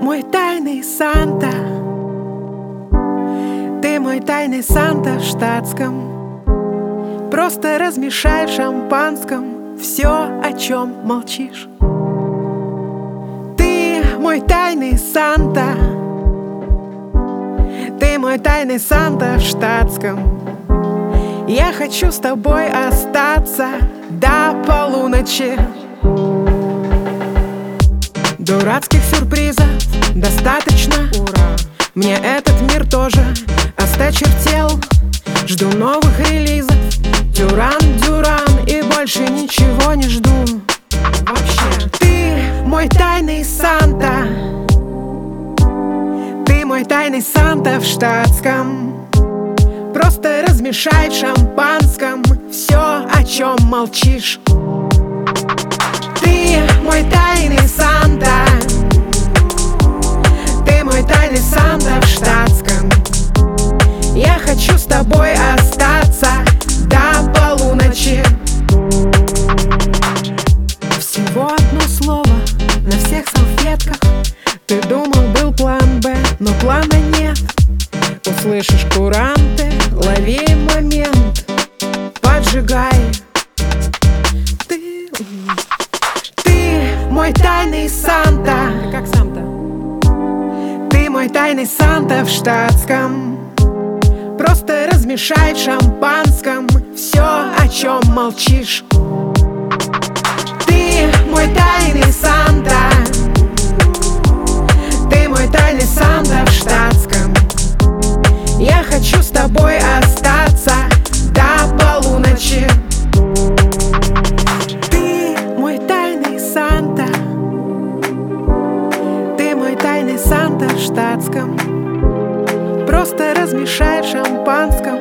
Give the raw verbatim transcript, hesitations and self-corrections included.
мой тайный Санта. Ты мой тайный Санта в штатском. Просто размешай в шампанском все, о чем молчишь. Ты мой тайный Санта. Ты мой тайный Санта в штатском. Я хочу с тобой остаться до полуночи. Дурацких сюрпризов достаточно. Ура! Мне этот мир тоже осточертел. Жду новых релизов. Дюран, Дюран, и больше ничего не жду. Вообще. Ты мой тайный Санта. Ты мой тайный Санта в штатском. Просто размешай в шампанском все, о чем молчишь. Ты мой тайный Санта. Ты мой тайный Санта в штатском. Я хочу с тобой остаться до полуночи. Всего одно слово на всех салфетках. Ты думал, был план Б, но плана нет. Услышишь куранты, лови момент, поджигай. Ты, ты мой тайный Санта. Ты как сам-то? Ты мой тайный Санта в штатском. Просто размешай в шампанском все, о чем молчишь. Ты мой тайный Санта. Ты мой тайный Санта в штатском. Я хочу с тобой остаться до полуночи. Ты мой тайный Санта. Ты мой тайный Санта в штатском. Просто размешай в шампанском